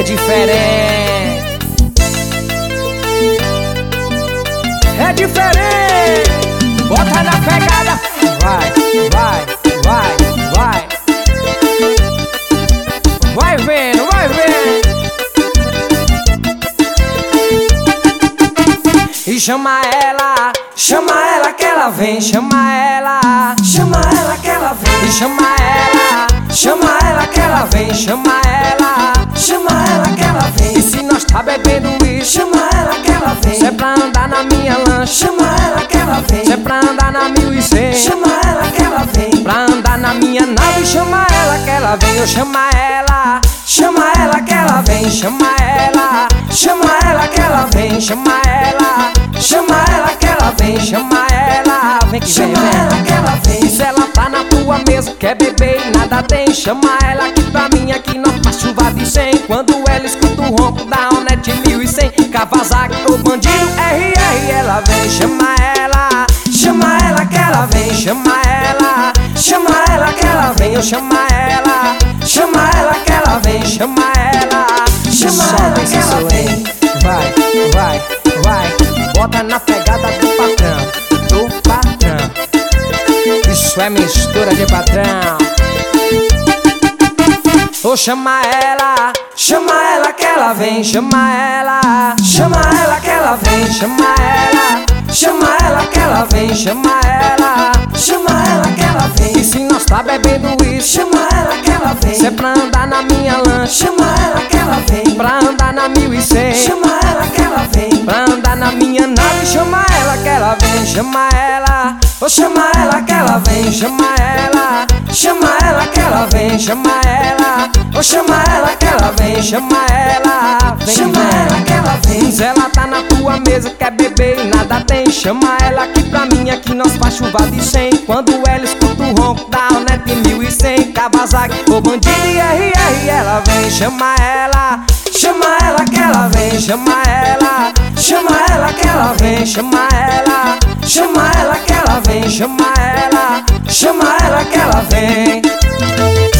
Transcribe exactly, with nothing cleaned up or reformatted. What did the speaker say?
diferente, é diferente. Bota na pegada, vai, vai, vai, vai. Vai vendo, vai vendo. E chama ela, chama ela que ela vem, chama ela, chama ela que ela vem. E chama ela, chama ela que ela vem, chama ela, chama ela que ela vem. E se nós tá bebendo isso, chama ela que ela vem. Se é pra andar na minha lancha, chama ela que ela vem. Se é pra andar na mil e cem, chama ela que ela vem. Pra andar na minha nave, chama ela que ela vem. Eu chama ela, chama ela que ela vem, chama ela, chama ela que ela vem, chama ela, chama ela que ela vem, chama ela, vem que vem, chama ela que ela vem. E se ela tá na tua mesa, quer beber e nada tem, chama ela aqui pra mim, aqui nós faz chuva de cem. Quando ela escuta o ronco da Onete mil e cem, Kawasaki ou bandido R R, ela vem, chama ela, chama ela que ela vem, chama ela, chama ela que ela vem. Eu chama ela, chama ela que ela vem, chama ela, chama ela que ela vem. Vai, vai, vai, bota na pegada do patrão, do patrão. Isso é mistura de patrão. Ô chama ela, chama ela que ela vem, chama ela, chama ela que ela vem, chama ela, chama ela que ela vem, chama ela, chama ela que ela vem. E se nós tá bebendo isso, chama ela que ela vem. Se é pra andar na minha lancha, chama ela que ela vem. Pra andar na mil e cem, chama ela que ela vem. Pra andar na minha nave, chama ela que ela vem, chama ela, ô chama ela que ela vem, chama ela, chama ela que ela vem, chama ela, ô chama ela que ela vem, chama ela, vem, chama ela que ela vem. Se ela tá na tua mesa, quer beber e nada tem, chama ela aqui pra mim, aqui nós faz chuva de cem. Quando ela escuta o ronco da Onete mil e cem, Kawasaki ou bandido e R R, ela vem, chama ela, chama ela que ela vem, chama ela, chama ela que ela vem, chama ela, chama ela que ela vem, chama ela, chama ela que ela vem.